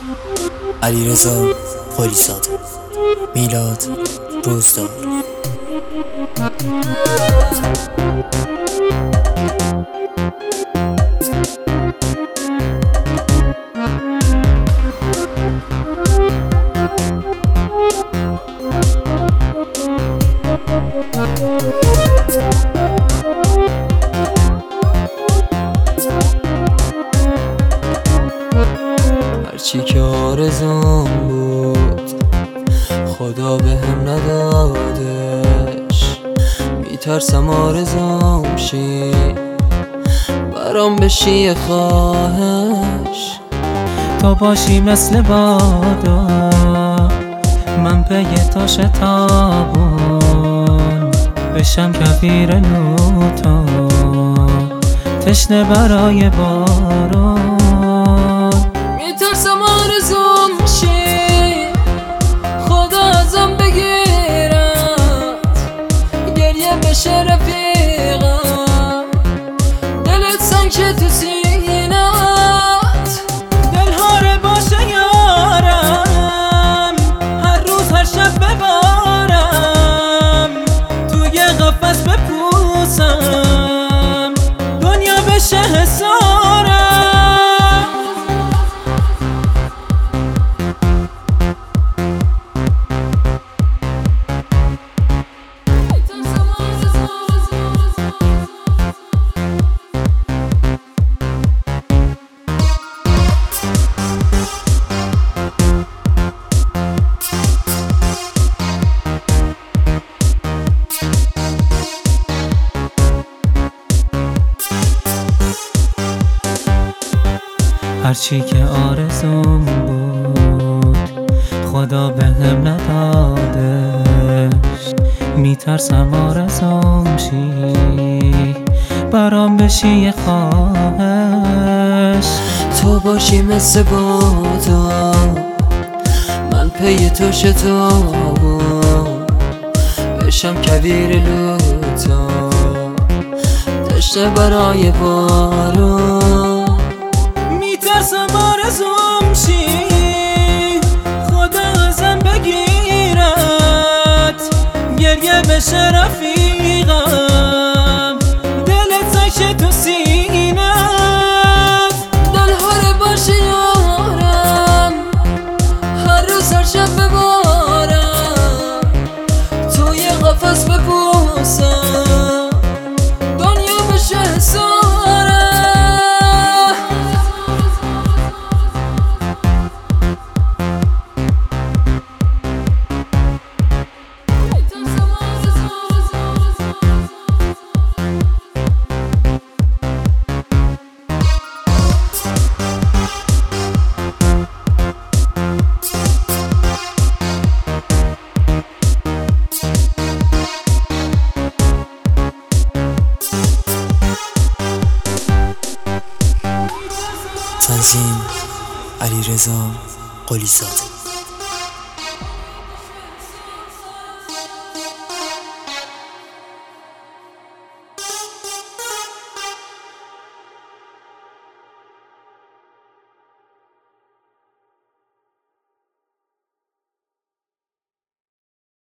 علیرضا قلی‌زاده. میلاد روزدار. هرچی که آرزوم بود خدا به هم ندادش، میترسم آرزوم شی برام بشی خواهش. تو باشی مثل بادا من پی تو شتابون، بشم کویر لوتا تشنه برای بارون. میترسم آرزوم شی خدا ازم بگیرد، گریه بشه رفیقم دلت سنگ تو سینت. دلهاره باشه یارم هر روز هر شب ببارم، توی قفس بپوسم دنیا بشه حسارم. هرچی که آرزوم بود خدا به هم ندادش، میترسم آرزوم شی برام بشی خواهش. تو باشی مثل بادا من پی تو شتابون، بشم کویر لوتا تشنه برای بارون. میترسم آرزوم شی خدا ازم بگیرد، گریه بشه رفیقم دلت زشه تو سینت. دلهاره باشه یارم هر روز هر شب ببارم، توی قفس بپوسم دنیا بشه حسارم. تنظیم علیرضا قلی‌زاده.